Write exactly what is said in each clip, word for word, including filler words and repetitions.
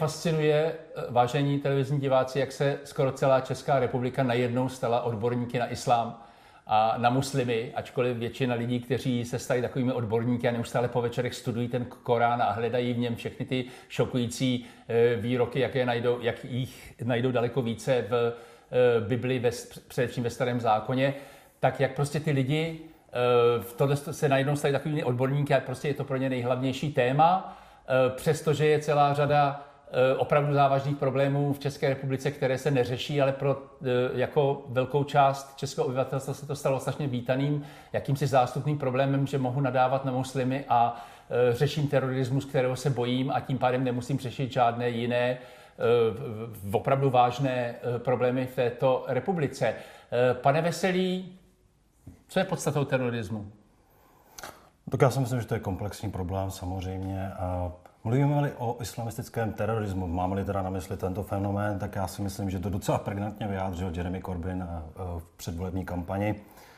fascinuje, vážení televizní diváci, jak se skoro celá Česká republika najednou stala odborníky na islám a na muslimy, ačkoliv většina lidí, kteří se stali takovými odborníky a neustále po večerech studují ten Korán a hledají v něm všechny ty šokující výroky, jak, je najdou, jak jich najdou daleko více v Bibli, ve, především ve Starém zákoně, tak jak prostě ty lidi v tohle se najednou stali takovými odborníky a prostě je to pro ně nejhlavnější téma, přestože je celá řada opravdu závažných problémů v České republice, které se neřeší, ale pro jako velkou část českého obyvatelstva se to stalo strašně vítaným, jakýmsi zástupným problémem, že mohu nadávat na muslimy a řeším terorismus, kterého se bojím a tím pádem nemusím řešit žádné jiné opravdu vážné problémy v této republice. Pane Veselý, co je podstatou terorismu? Tak já si myslím, že to je komplexní problém samozřejmě. Mluvíme-li o islamistickém terorismu, máme-li teda na mysli tento fenomén, tak já si myslím, že to docela pregnantně vyjádřil Jeremy Corbyn v předvolební kampani.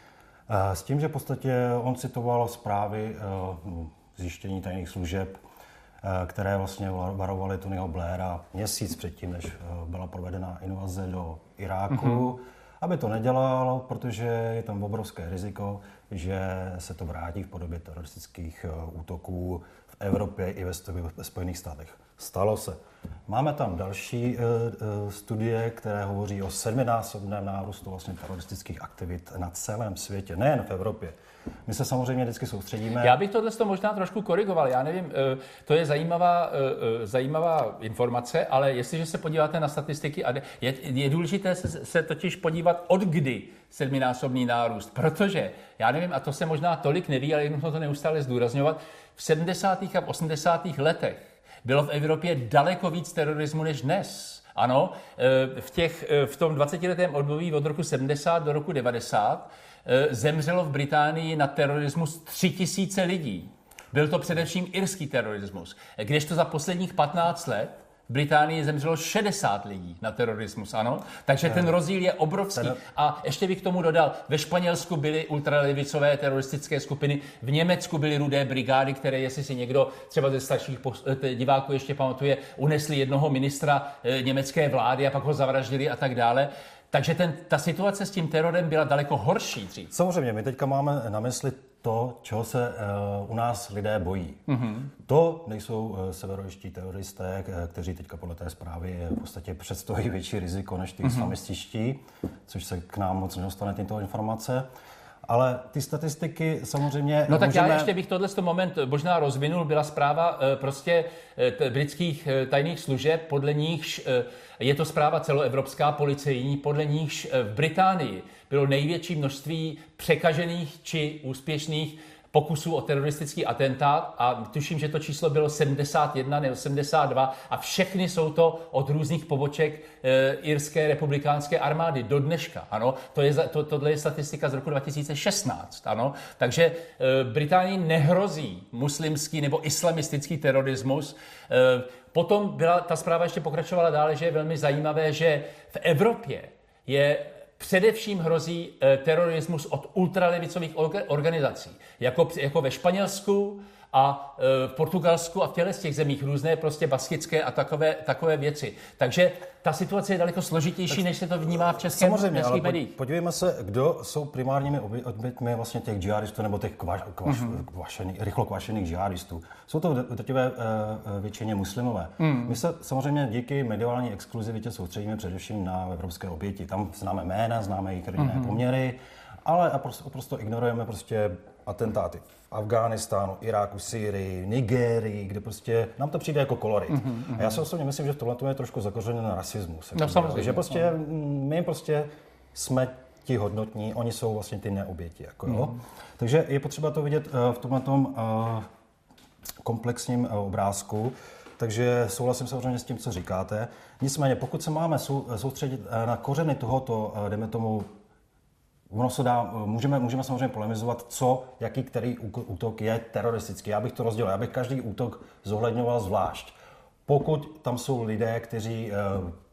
S tím, že v podstatě on citoval zprávy zjištění tajných služeb, které vlastně varovaly Tonyho Blaira měsíc předtím, než byla provedena invaze do Iráku, mm-hmm. aby to nedělal, protože je tam obrovské riziko, že se to vrátí v podobě teroristických útoků v Evropě i ve Spojených státech. Stalo se. Máme tam další uh, studie, které hovoří o sedminásobném nárůstu vlastně teroristických aktivit na celém světě, nejen v Evropě. My se samozřejmě vždycky soustředíme... Já bych tohle možná trošku korigoval. Já nevím, to je zajímavá, zajímavá informace, ale jestliže se podíváte na statistiky, je, je důležité se, se totiž podívat, od kdy sedminásobný nárůst. Protože, já nevím, a to se možná tolik neví, ale jenom to neustále zdůrazňovat, v sedmdesátých a v osmdesátých letech bylo v Evropě daleko víc terorismu než dnes. Ano, v, těch, v tom dvacetiletém období od roku sedmdesát do roku devadesát zemřelo v Británii na terorismus tři tisíce lidí. Byl to především irský terorismus. Kdežto za posledních patnáct let v Británii zemřelo šedesát lidí na terorismus, ano? Takže ten rozdíl je obrovský. A ještě bych k tomu dodal, ve Španělsku byly ultralevicové teroristické skupiny, v Německu byly rudé brigády, které, jestli si někdo třeba ze starších diváků ještě pamatuje, unesli jednoho ministra německé vlády a pak ho zavraždili a tak dále. Takže ten, ta situace s tím terorem byla daleko horší dřív. Samozřejmě, my teďka máme na mysli to, čeho se uh, u nás lidé bojí. Mm-hmm. To nejsou uh, severojiští teroristé, kteří teďka podle té zprávy v podstatě představují větší riziko než ty mm-hmm. islamističtí, což se k nám moc nedostane tyto informace. Ale ty statistiky samozřejmě... No tak můžeme... já ještě bych tohle moment možná rozvinul. Byla zpráva prostě britských tajných služeb, podle nichž je to zpráva celoevropská, policejní, podle nichž v Británii bylo největší množství překažených či úspěšných pokusů o teroristický atentát a tuším, že to číslo bylo sedmdesát jedna nebo sedmdesát dva a všechny jsou to od různých poboček e, irské republikánské armády do dneška. Ano, to je, to, tohle je statistika z roku dva tisíce šestnáct. Ano, takže e, Británii nehrozí muslimský nebo islamistický terorismus. E, potom byla ta zpráva ještě pokračovala dále, že je velmi zajímavé, že v Evropě je především hrozí e, terorismus od ultralevicových organizací, jako, jako ve Španělsku a e, v Portugalsku a v těchto těch zemích různé prostě baskické a takové, takové věci. Takže ta situace je daleko složitější, tak, než se to vnímá v českém českých médiích. Podívejme se, kdo jsou primárními oběťmi vlastně těch džihadistů nebo těch kvaš, kvaš, mm-hmm. kvašený, rychlo kvašených džihadistů. Jsou to v drtivé uh, většině muslimové. Mm. My se samozřejmě díky mediální exkluzivitě soustředíme především na evropské oběti. Tam známe jména, známe jejich rodinné mm-hmm. poměry, ale a prostě, prostě ignorujeme prostě atentáty v Afghánistánu, Iráku, Sýrii, Nigérii, kde prostě nám to přijde jako kolorit. Mm-hmm. A já si osobně myslím, že v tomhle je trošku zakořeněn rasismus. No, samozřejmě. Že prostě my prostě jsme ti hodnotní, oni jsou vlastně ty neoběti. Jako, jo? Mm-hmm. Takže je potřeba to vidět uh, v tomhletom uh, komplexním uh, obrázku. Takže souhlasím samozřejmě s tím, co říkáte. Nicméně, pokud se máme sou, soustředit uh, na kořeny tohoto, uh, dejme tomu, ono se dá, můžeme, můžeme samozřejmě polemizovat, co, jaký, který útok je teroristický. Já bych to rozdělil, já bych každý útok zohledňoval zvlášť. Pokud tam jsou lidé, kteří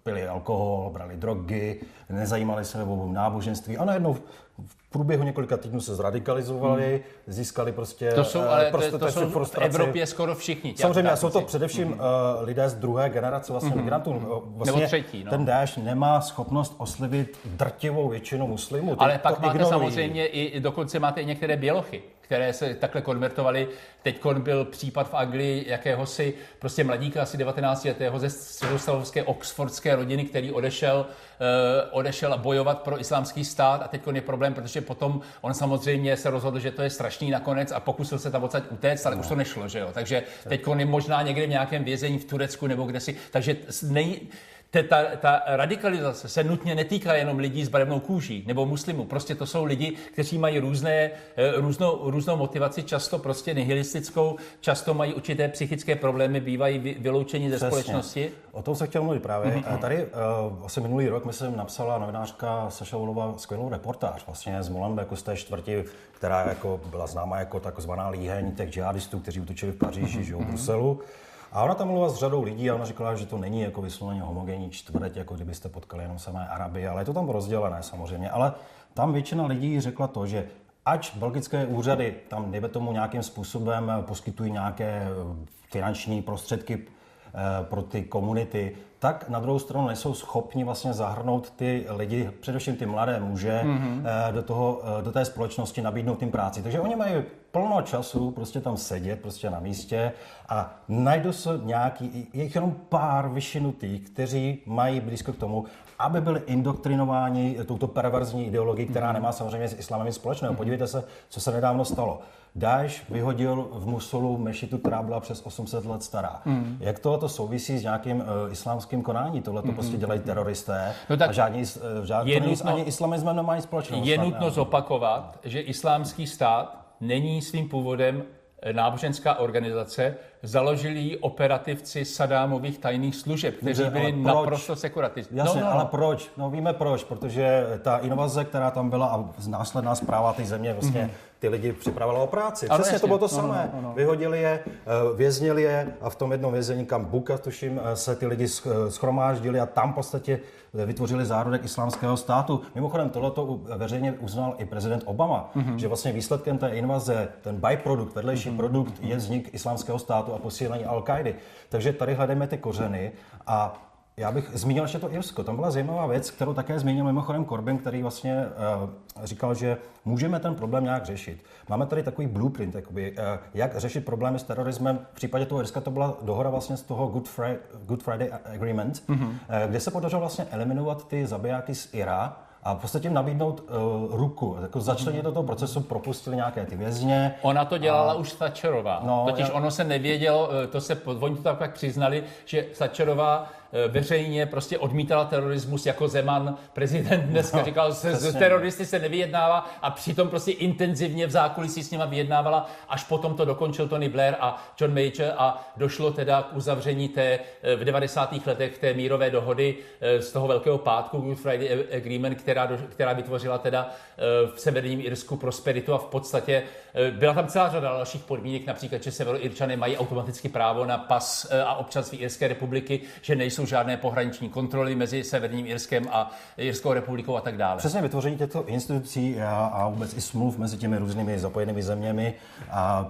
pili alkohol, brali drogy, nezajímali se o náboženství a najednou v průběhu několika týdnů se zradikalizovali, hmm. získali prostě to jsou, ale prostě to, to jsou frustraci. V Evropě skoro všichni. Samozřejmě jsou to především hmm. uh, lidé z druhé generace vlastně hmm. migrantů. Vlastně Nebo třetí. No. Ten Daesh nemá schopnost oslivit drtivou většinu muslimů. Ale pak máte ignorují. samozřejmě i, dokonce máte i některé bělochy, které se takhle konvertovaly. Teď byl případ v Anglii jakéhosi prostě mladíka asi devatenáctiletého ze středostavovské oxfordské rodiny, který odešel, uh, odešel bojovat pro islámský stát a teď je problém, protože potom on samozřejmě se rozhodl, že to je strašný nakonec a pokusil se tam odsaď utéct, ale no. už to nešlo, že jo. Takže teď je možná někde v nějakém vězení v Turecku nebo kde si, takže nej... Ta, ta radikalizace se nutně netýká jenom lidí s barevnou kůží nebo muslimů. Prostě to jsou lidi, kteří mají různé, různou, různou motivaci, často prostě nihilistickou, často mají určité psychické problémy, bývají vyloučeni ze Přesně. společnosti. O tom se chtěl mluvit právě. Mm-hmm. Tady uh, asi minulý rok, myslím, napsala novinářka Saša Volová skvělou reportáž vlastně z Molenbeeku, z té čtvrti, která jako byla známa jako takzvaná líheň těch džihadistů, kteří útočili v Paříži, mm-hmm. že v Bruselu. A ona tam mluvila s řadou lidí a ona říkala, že to není jako vysloveně homogenní čtvrť, jako kdybyste potkali jenom samé Araby, ale je to tam rozdělené samozřejmě. Ale tam většina lidí řekla to, že ač belgické úřady tam dejme tomu nějakým způsobem poskytují nějaké finanční prostředky pro ty komunity, tak na druhou stranu nejsou schopni vlastně zahrnout ty lidi, především ty mladé muže, mm-hmm. do toho, do té společnosti, nabídnout jim práci. Takže oni mají plno času prostě tam sedět prostě na místě a najdou se nějaký, je jich jenom pár vyšinutých, kteří mají blízko k tomu, aby byli indoktrinováni touto perverzní ideologií, která nemá samozřejmě s islámem nic společného. Podívejte se, co se nedávno stalo. Daesh vyhodil v Musulu mešitu, která byla přes osm set let stará. Mm. Jak tohle souvisí s nějakým uh, islámským konání? Tohle to mm. prostě dělají teroristé no a žádný, uh, žádný je nutno, ani islamismem nemá nic společného. Je nutno zopakovat, že islámský stát není svým původem náboženská organizace, založili ji operativci Sadámových tajných služeb, kteří byli naprosto sekularističtí. Jasně, no, no, no. ale proč? No víme proč, protože ta invaze, která tam byla a následná zpráva té země vlastně mm-hmm. ty lidi připravila o práci. Přesně jasně. To bylo to samé. No, no, no. Vyhodili je, věznili je a v tom jednom vězení, kam Buka, tuším, se ty lidi schromáždili a tam v podstatě vytvořili zárodek islámského státu. Mimochodem tohleto veřejně uznal i prezident Obama, mm-hmm. že vlastně výsledkem té invaze, ten byprodukt, vedlejší mm-hmm. produkt je vznik islámského státu a posílení Al-Kaidy. Takže tady hledáme ty kořeny a já bych zmínil ještě to Irsko. Tam byla zajímavá věc, kterou také zmínil mimochodem Corbyn, který vlastně uh, říkal, že můžeme ten problém nějak řešit. Máme tady takový blueprint, jakoby, uh, jak řešit problémy s terorismem. V případě toho Irska to byla dohoda vlastně z toho Good Friday, Good Friday Agreement, mm-hmm. uh, kde se podařilo vlastně eliminovat ty zabijáky z Ira a v podstatě jim nabídnout uh, ruku. Jako začlenit do toho procesu, propustili nějaké ty vězně. Ona to dělala a... už Thatcherová. No, Totiž já... ono se nevědělo, to se, oni to tak přiznali, že Thatcherová veřejně prostě odmítala terorismus jako Zeman. Prezident dneska no, říkal, že z teroristy se nevyjednává a přitom prostě intenzivně v zákulisí s nima vyjednávala, až potom to dokončil Tony Blair a John Major a došlo teda k uzavření té v devadesátých letech té mírové dohody z toho Velkého pátku, Good Friday Agreement, která, do, která vytvořila teda v severním Irsku prosperitu a v podstatě byla tam celá řada dalších podmínek, například, že Severoirčané mají automaticky právo na pas a občanství Irské republiky, že nejsou žádné pohraniční kontroly mezi Severním Irskem a Irskou republikou a tak dále. Přesně vytvoření těchto institucí a, a vůbec i smluv mezi těmi různými zapojenými zeměmi a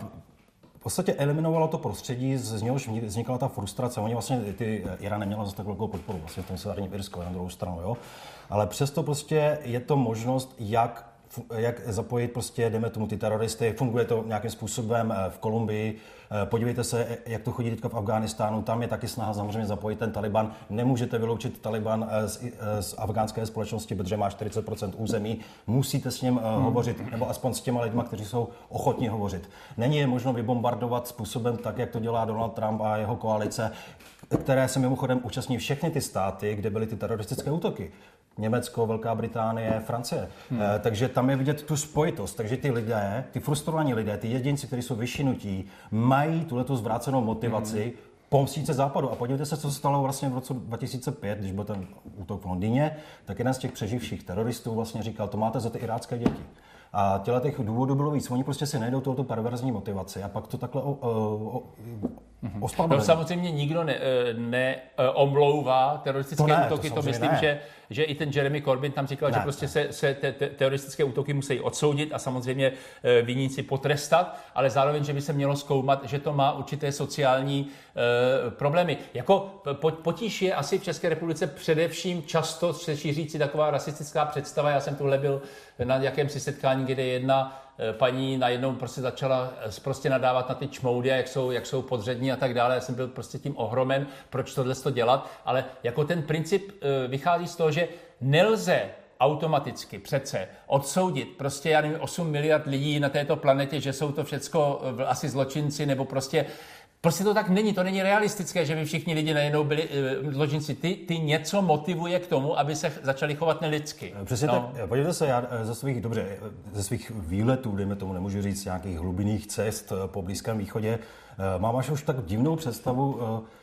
v podstatě eliminovalo to prostředí, z něhož vznikala ta frustrace. Oni vlastně, ty Irán neměla zase tak velkou podporu vlastně v tom Severním Irsku na druhou stranu, jo. Ale přesto prostě je to možnost, jak jak zapojit prostě, jdeme tomu, ty teroristy. Funguje to nějakým způsobem v Kolumbii. Podívejte se, jak to chodí teďka v Afghánistánu. Tam je taky snaha samozřejmě zapojit ten Taliban. Nemůžete vyloučit Taliban z, z afgánské společnosti, protože má čtyřicet procent území. Musíte s ním hmm. hovořit, nebo aspoň s těma lidma, kteří jsou ochotní hovořit. Není je možno vybombardovat způsobem tak, jak to dělá Donald Trump a jeho koalice, které se mimochodem účastní všechny ty státy, kde byly ty teroristické útoky. Německo, Velká Británie, Francie. Hmm. E, takže tam je vidět tu spojitost. Takže ty lidé, ty frustrovaní lidé, ty jedinci, kteří jsou vyšinutí, mají tuhletu zvrácenou motivaci hmm. pomstít se západu. A podívejte se, co se stalo vlastně v roce dva tisíce pět, když byl ten útok v Londýně, tak jeden z těch přeživších teroristů vlastně říkal, to máte za ty irácké děti. A těle těch důvodů bylo víc. Oni prostě si najdou tohoto perverzní motivaci a pak to takhle o, o, o, Mm-hmm. To samozřejmě nikdo neomlouvá ne, ne, teroristické to ne, útoky, to, to myslím, ne. že že i ten Jeremy Corbyn tam říkal, ne, že prostě ne. se, se te, te, teroristické útoky musí odsoudit a samozřejmě e, viníci potrestat, ale zároveň, že by se mělo zkoumat, že to má určité sociální e, problémy. Jako potíž je asi v České republice především často se šířící taková rasistická představa. Já jsem tuhle byl na jakémsi setkání, kde jedna paní najednou prostě začala prostě nadávat na ty čmoudy, jak jsou, jak jsou podřední a tak dále. Já jsem byl prostě tím ohromen, proč tohle to dělat, ale jako ten princip vychází z toho, že nelze automaticky přece odsoudit prostě, já nevím, osm miliard lidí na této planetě, že jsou to všecko asi zločinci, nebo prostě Prostě to tak není, to není realistické, že by všichni lidi najednou byli uh, zločinci. Ty, ty něco motivuje k tomu, aby se začali chovat nelidsky. Přesně no. tak. Podívejte se, já ze svých, dobře, ze svých výletů, dejme tomu, nemůžu říct, nějakých hlubinných cest po Blízkém východě, mám až už tak divnou představu,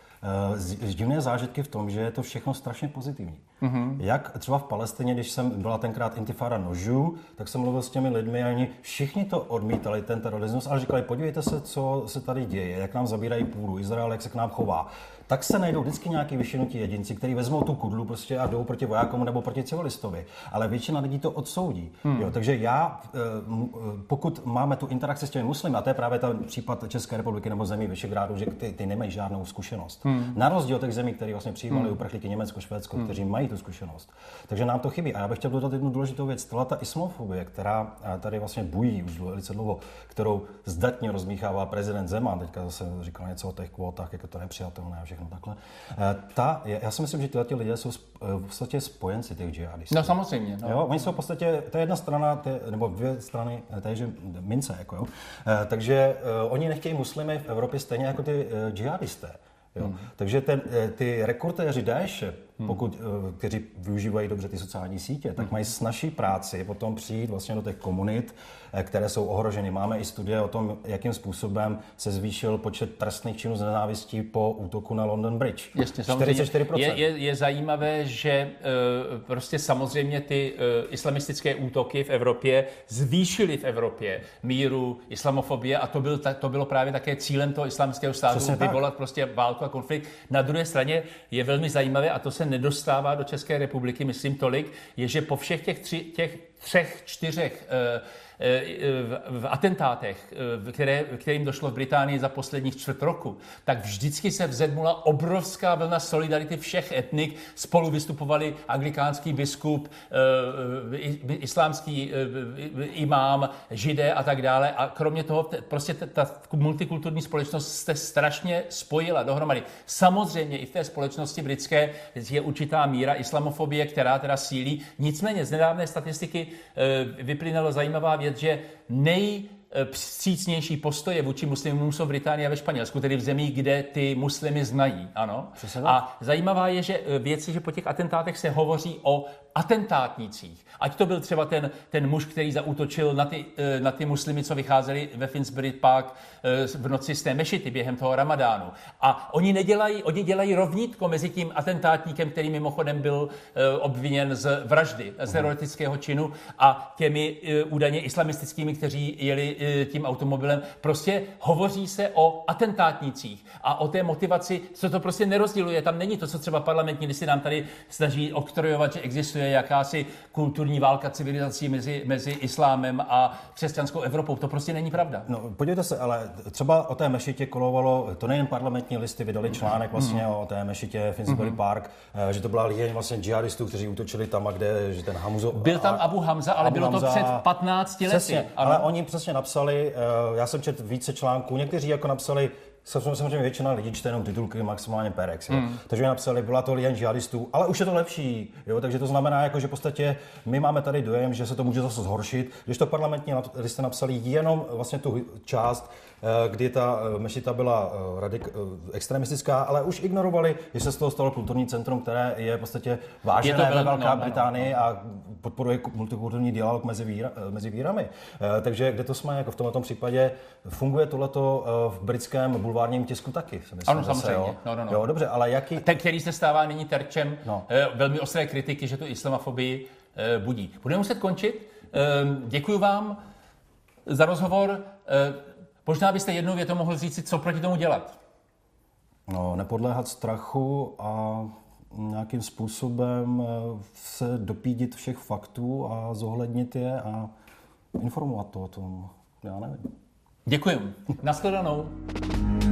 z divné zážitky v tom, že je to všechno strašně pozitivní. Mm-hmm. Jak třeba v Palestině, když jsem byla tenkrát intifáda nožů, tak jsem mluvil s těmi lidmi a oni všichni to odmítali, ten terorismus, ale říkali, podívejte se, co se tady děje, jak nám zabírají půdu, Izrael, jak se k nám chová. Tak se najdou vždycky nějaký vyšinutí jedinci, kteří vezmou tu kudlu prostě a jdou proti vojákům nebo proti civilistovi. Ale většina lidí to odsoudí. Hmm. Jo, takže já, pokud máme tu interakci s těmi muslimy, a to je právě ten případ České republiky nebo zemí Visegrádu, že ty, ty nemají žádnou zkušenost. Hmm. Na rozdíl od těch zemí, které vlastně přijímali hmm. uprchlíky Německo, Švédsko, hmm. kteří mají tu zkušenost. Takže nám to chybí. A já bych chtěl dodat jednu důležitou věc. Tohle ta islamofobie, která tady vlastně bují už velice dlouho, kterou zdatně rozmíchává prezident Zeman, teďka zase říkal něco o těch kvótách, jak je to nepřijatelné a všechno takhle. Ta, já si myslím, že tyhle lidé jsou v podstatě spojenci těch džihadistů. No samozřejmě. No. Jo, oni jsou v podstatě, to je jedna strana, tě, nebo dvě strany téže mince. Jako, jo. Takže uh, oni nechtějí muslimy v Evropě stejně jako ty uh, džihadisté. Jo. Hmm. Takže ten, ty rekrutéři Daeše, pokud, hmm. kteří využívají dobře ty sociální sítě, tak hmm. mají snazší práci potom přijít vlastně do těch komunit, které jsou ohroženy. Máme i studie o tom, jakým způsobem se zvýšil počet trestných činů z nenávistí po útoku na London Bridge. Jasně, čtyřicet čtyři procent. Je, je, je zajímavé, že uh, prostě samozřejmě ty uh, islamistické útoky v Evropě zvýšily v Evropě míru islamofobie a to, byl, ta, to bylo právě také cílem toho islámského státu Přesně vyvolat tak. prostě válku a konflikt. Na druhé straně je velmi zajímavé, a to se nedostává do České republiky, myslím tolik, je, že po všech těch, tři, těch třech, čtyřech uh, v atentátech, které, kterým došlo v Británii za posledních čtvrt roku, tak vždycky se vzedmula obrovská vlna solidarity všech etnik. Spolu vystupovali anglikánský biskup, islámský imám, židé a tak dále. A kromě toho prostě ta multikulturní společnost se strašně spojila dohromady. Samozřejmě i v té společnosti britské je určitá míra islamofobie, která teda sílí. Nicméně z nedávné statistiky vyplynulo zajímavá věc, že nejvstřícnější postoje vůči muslimům jsou v Británii a ve Španělsku, tedy v zemích, kde ty muslimy znají. Ano. A zajímavá je, že věc, že po těch atentátech se hovoří o atentátnících. Ať to byl třeba ten, ten muž, který zaútočil na ty, na ty muslimy, co vycházeli ve Finsbury Park v noci z té mešity během toho ramadánu. A oni nedělají, oni dělají rovnítko mezi tím atentátníkem, který mimochodem byl obviněn z vraždy, z teroristického činu, a těmi údajně islamistickými, kteří jeli tím automobilem. Prostě hovoří se o atentátnících a o té motivaci, co to prostě nerozděluje. Tam není to, co třeba parlamentní listy nám tady snaží oktrojovat, že existuje jakási kulturní válka civilizací mezi, mezi islámem a křesťanskou Evropou. To prostě není pravda. No, podívejte se, ale třeba o té mešitě kolovalo, to nejen parlamentní listy vydali článek vlastně mm. o té mešitě Finsbury mm. Park, že to byla líheň vlastně džihadistů, kteří útočili tam, a kde, že ten Hamzo... Byl tam Abu Hamza, ale Abu bylo Hamza, to před patnácti lety. Přesně, ale oni přesně napsali, já jsem četl více článků, někteří jako napsali, samozřejmě většina lidí čte jenom titulky, maximálně Perex. Mm. Takže napsali, byla to líheň džihadistů, ale už je to lepší. Jo? Takže to znamená, jako, že v podstatě my máme tady dojem, že se to může zase zhoršit, když to parlamentní listy napsali jenom vlastně tu část, kdy ta mešita byla radik, extremistická, ale už ignorovali, že se z toho stalo kulturní centrum, které je v podstatě vážené ve Velké no, Británii no, no. a podporuje multikulturní dialog mezi, víra, mezi vírami. Takže kde to jsme, jako v tomto případě, funguje tohleto v britském bulvárním tisku taky. Myslím, ano, zase, samozřejmě. Jo. No, no, no. Jo, dobře, ale jaký... Ten, který se stává nyní terčem no. velmi ostré kritiky, že tu islamofobii budí. Budeme muset končit. Děkuji vám za rozhovor. Možná byste jednou větou mohl říct, co proti tomu dělat. No, nepodléhat strachu a nějakým způsobem se dopídit všech faktů a zohlednit je a informovat to o tom. Já nevím. Děkuji. Nashledanou.